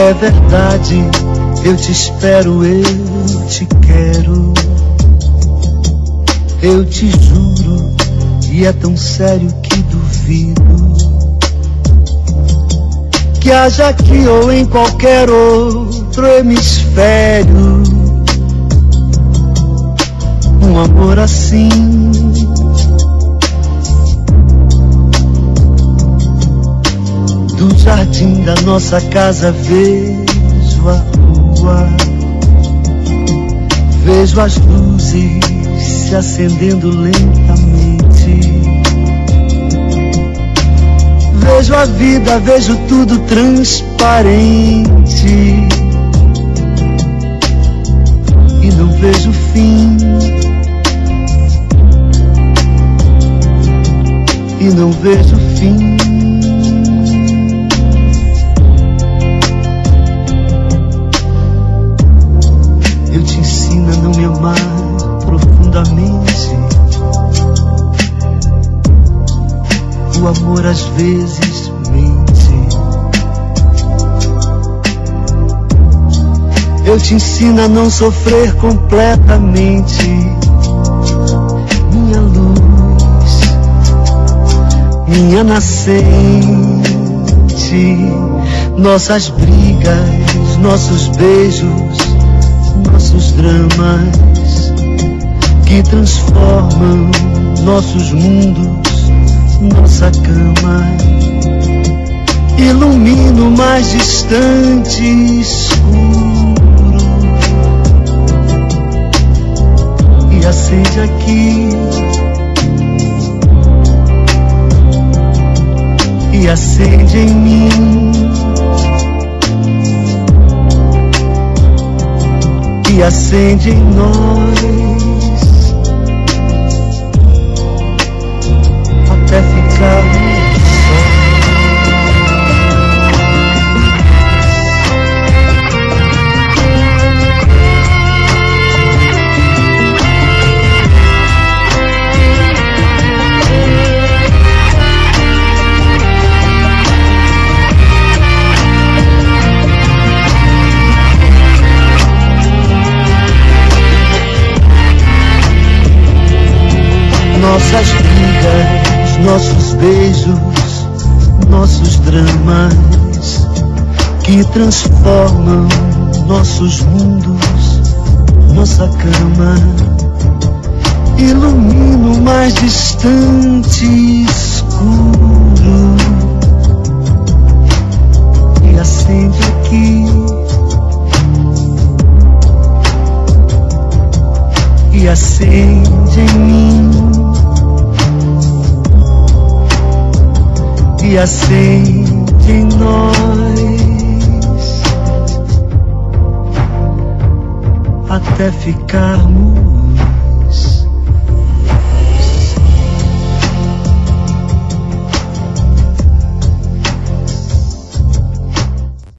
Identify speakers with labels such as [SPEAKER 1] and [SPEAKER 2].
[SPEAKER 1] É verdade, eu te espero, eu te quero. Eu te juro, e é tão sério que duvido que haja aqui ou em qualquer outro hemisfério um amor assim. Do jardim da nossa casa vejo a rua, vejo as luzes se acendendo lentamente, vejo a vida, vejo tudo transparente e não vejo fim, e não vejo fim. Eu te ensino a não me amar profundamente. O amor às vezes mente. Eu te ensino a não sofrer completamente. Minha luz, minha nascente, nossas brigas, nossos beijos, nossos dramas que transformam nossos mundos, nossa cama. Ilumina o mais distante escuro e acende aqui, e acende em mim, e acende em nós, até ficar só. Nossas brigas, nossos beijos, nossos dramas que transformam nossos mundos, nossa cama. Ilumina o mais distante escuro e acende aqui, e acende em mim, e acende em nós, até ficarmos